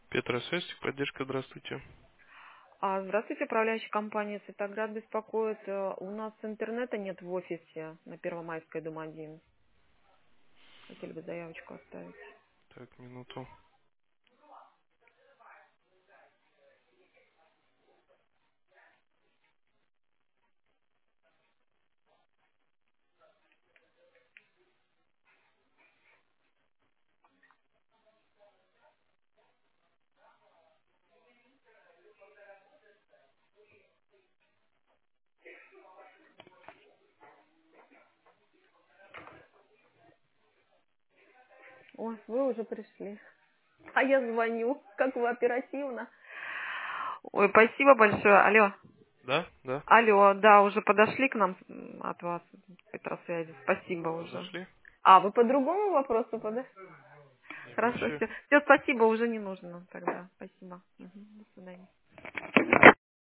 Петросвязь, поддержка, здравствуйте. Здравствуйте, управляющая компания «Цветоград» беспокоит. У нас интернета нет в офисе на Первомайской, дом 1. Хотели бы заявочку оставить. Так, минуту. Ой, вы уже пришли. А я звоню. Как вы оперативно. Ой, спасибо большое. Алло. Да, да. Алло, да, уже подошли к нам от вас, Петросвязи. Спасибо уже. Зашли? Вы по другому вопросу подошли? Не, Хорошо, вообще. все. Все, спасибо, уже не нужно тогда. Спасибо. Мгм, до свидания.